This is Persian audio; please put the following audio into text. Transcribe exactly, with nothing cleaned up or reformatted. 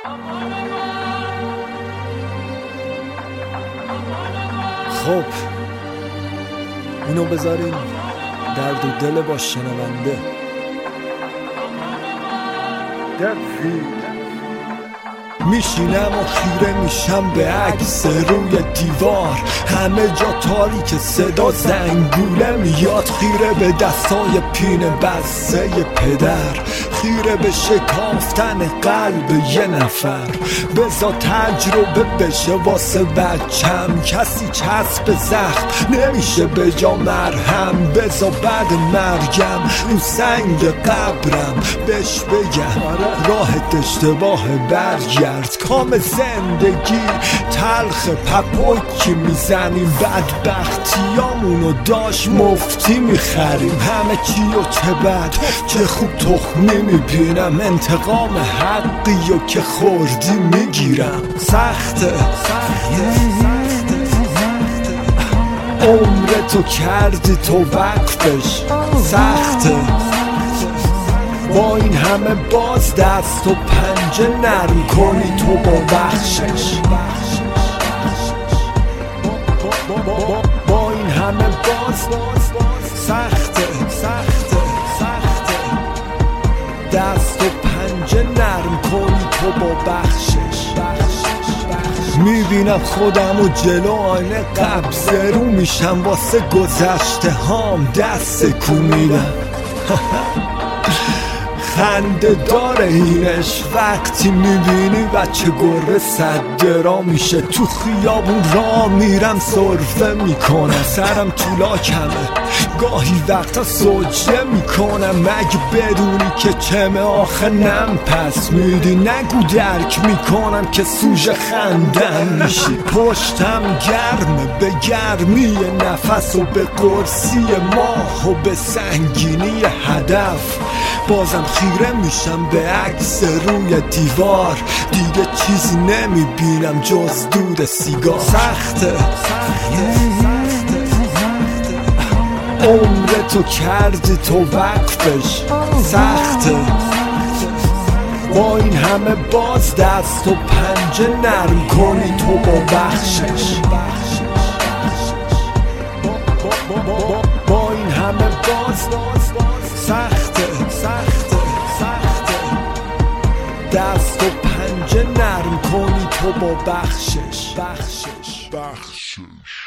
خب اینو بذارین درد و دل با شنونده. میشینم و خیره میشم به عکس روی دیوار، همه جا تاریک، صدا زنگوله میاد. خیره به دستای پینه بسته پدر، خیره به شکافتن قلب یه نفر. بزا تجربه بشه واسه بچم، کسی چسب زخم نمیشه به جا مرهم. بزا بعد مرگم رو سنگ قبرم بهش بگم راهت اشتباه، برگرد. کام زندگی تلخ، پپوکی میزنیم، بدبختیامونو داشت مفتی میخریم. همه چی و چه بد چه خوب تخمی میبینم، انتقام حقی و که خوردی میگیرم. سخته عمرتو کردی تو وقفش، سخته با این همه باز دست و پنجه نرم کنی تو با بخشش. با این همه باز سخته سخته سخته دست و پنجه نرم کنی تو با بخشش. میبینم خودم و جلو آینه قبضه رو میشم، واسه گذشته هام دست کومیدم. خنده داره اینش وقتی میبینی بچه گربه صد درا میشه. تو خیابون را میرم سرفه میکنم، سرم طولا کمه، گاهی وقتا سجده میکنم. مگه بدونی که چمه آخه نم پس میدی، نگو درک میکنم که سوژه خندم میشی. پشتم گرمه به گرمی نفس و به قرصی ماه و به سنگینی هدف. بازم خیره میشم به عکس روی دیوار، دیگه چیزی نمیبینم جز دود سیگار. سخته عمرتو کردی تو وقفش، سخته با این همه باز دست و پنجه نرم کنی تو با بخشش. با این همه باز سخته سخته سخته دست و پنجه نرم کنی تو با بخشش بخشش بخشش